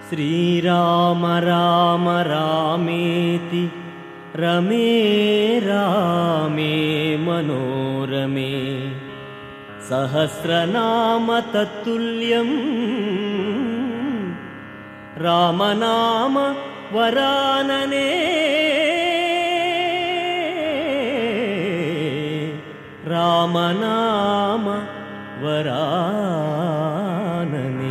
श्रीराम राम रामेति रमे रामे मनोरमे सहस्रनाम तत्तुल्यं रामनाम वरानने रामनाम वरानने।